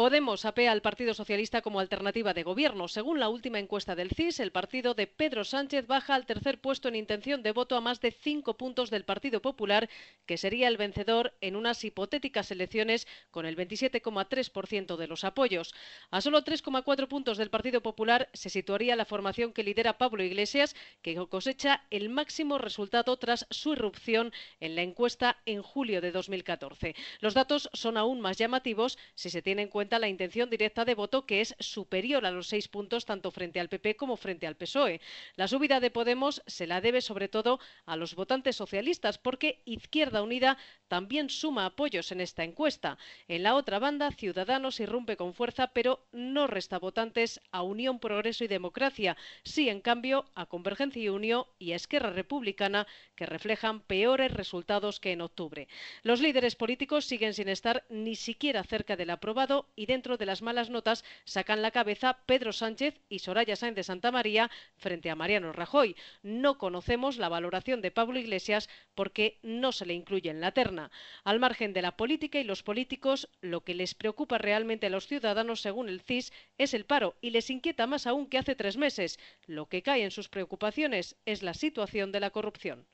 Podemos apea al Partido Socialista como alternativa de gobierno. Según la última encuesta del CIS, el partido de Pedro Sánchez baja al tercer puesto en intención de voto a más de 5 puntos del Partido Popular, que sería el vencedor en unas hipotéticas elecciones con el 27,3% de los apoyos. A solo 3,4 puntos del Partido Popular se situaría la formación que lidera Pablo Iglesias, que cosecha el máximo resultado tras su irrupción en la encuesta en julio de 2014. Los datos son aún más llamativos si se tiene en cuenta la intención directa de voto, que es superior a los 6 puntos tanto frente al PP como frente al PSOE. La subida de Podemos se la debe sobre todo a los votantes socialistas, porque Izquierda Unida también suma apoyos en esta encuesta. En la otra banda, Ciudadanos irrumpe con fuerza, pero no resta votantes a Unión, Progreso y Democracia. Sí, en cambio, a Convergencia y Unió y a Esquerra Republicana, que reflejan peores resultados que en octubre. Los líderes políticos siguen sin estar ni siquiera cerca del aprobado, y dentro de las malas notas sacan la cabeza Pedro Sánchez y Soraya Sáenz de Santamaría frente a Mariano Rajoy. No conocemos la valoración de Pablo Iglesias porque no se le incluye en la terna. Al margen de la política y los políticos, lo que les preocupa realmente a los ciudadanos, según el CIS, es el paro, y les inquieta más aún que hace 3 meses. Lo que cae en sus preocupaciones es la situación de la corrupción.